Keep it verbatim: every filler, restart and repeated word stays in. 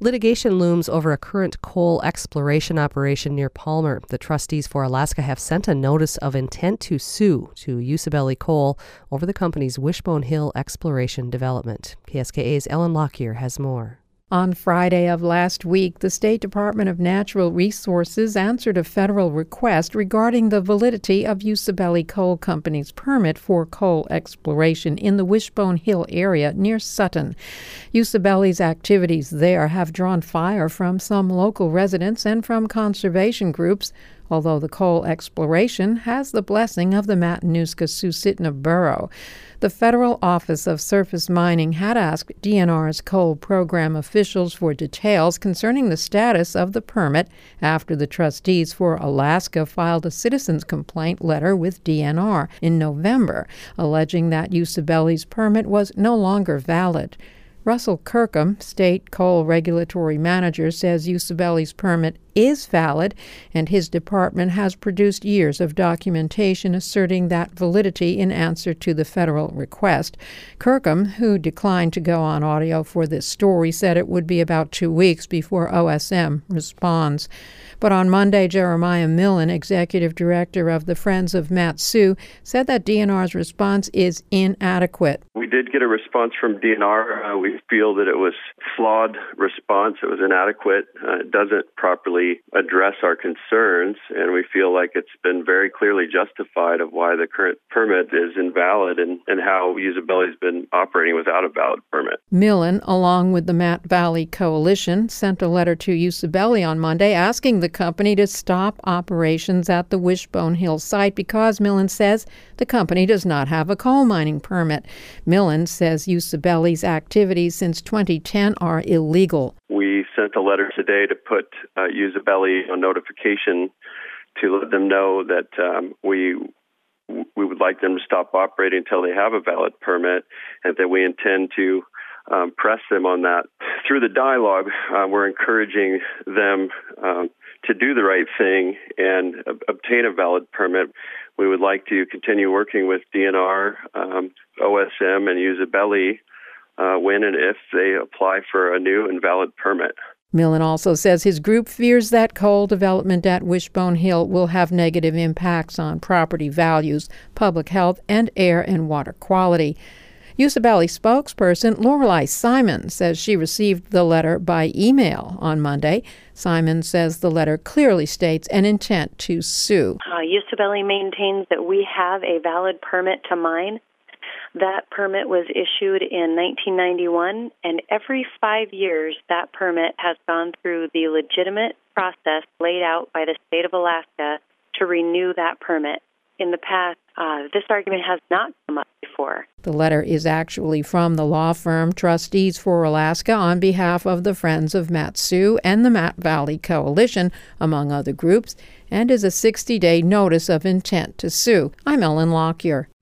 Litigation looms over a current coal exploration operation near Palmer. The trustees for Alaska have sent a notice of intent to sue to Usabelly Coal over the company's Wishbone Hill exploration development. K S K A's Ellen Lockyer has more. On Friday of last week, the State Department of Natural Resources answered a federal request regarding the validity of Usabelly Coal Company's permit for coal exploration in the Wishbone Hill area near Sutton. Usabelly's activities there have drawn fire from some local residents and from conservation groups, although the coal exploration has the blessing of the Matanuska-Susitna Borough. The Federal Office of Surface Mining had asked D N R's coal program officials for details concerning the status of the permit after the trustees for Alaska filed a citizen's complaint letter with D N R in November, alleging that Usabelly's permit was no longer valid. Russell Kirkham, state coal regulatory manager, says Usabelly's permit is valid, and his department has produced years of documentation asserting that validity in answer to the federal request. Kirkham, who declined to go on audio for this story, said it would be about two weeks before O S M responds. But on Monday, Jeremiah Millen, executive director of the Friends of Mat-Su, said that D N R's response is inadequate. We did get a response from D N R. Uh, we feel that it was a flawed response. It was inadequate. Uh, it doesn't properly address our concerns, and we feel like it's been very clearly justified of why the current permit is invalid and, and how Usabelly's been operating without a valid permit. Millen, along with the Mat Valley Coalition, sent a letter to Usabelly on Monday asking the company to stop operations at the Wishbone Hill site because, Millen says, the company does not have a coal mining permit. Millen says Usabelly's activities since twenty ten are illegal. We sent a letter today to put uh, Usabelly on notification to let them know that um, we we would like them to stop operating until they have a valid permit, and that we intend to um, press them on that. Through the dialogue, uh, we're encouraging them um, to do the right thing and uh, obtain a valid permit. We would like to continue working with D N R, um, O S M, and Usabelly uh, when and if they apply for a new and valid permit. Millen also says his group fears that coal development at Wishbone Hill will have negative impacts on property values, public health, and air and water quality. Usabelly spokesperson Lorelei Simon says she received the letter by email on Monday. Simon says the letter clearly states an intent to sue. Uh, Usabelly maintains that we have a valid permit to mine. That permit was issued in nineteen ninety-one, and every five years that permit has gone through the legitimate process laid out by the state of Alaska to renew that permit. In the past, uh, this argument has not come up before. The letter is actually from the law firm Trustees for Alaska on behalf of the Friends of Mat-Su and the Mat Valley Coalition, among other groups, and is a sixty-day notice of intent to sue. I'm Ellen Lockyer.